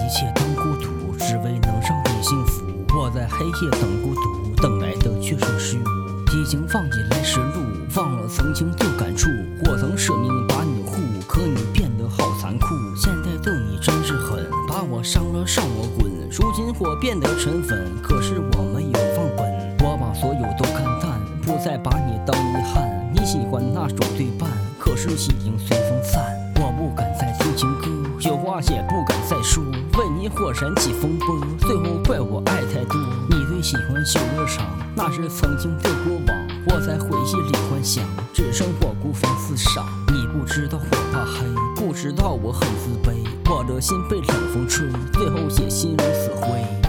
一切当孤独，只为能让你幸福。我在黑夜等孤独，等来的却是虚无。已经忘记来时路，忘了曾经的感触。我曾舍命把你护，可你变得好残酷。现在的你真是狠，把我伤了让我滚。如今我变得沉稳，可是我没有忘本。我把所有都看淡，不再把你当遗憾。你喜欢那种对半，可是喜迎随风散。我不敢再听情歌，有话也不敢再说。为你火燃起风波，最后怪我爱太多。你最喜欢修乐场，那是曾经的过往。我在回忆里幻想，只剩我孤芳自赏。你不知道我怕黑，不知道我很自卑。我的心被冷风吹，最后也心如死灰。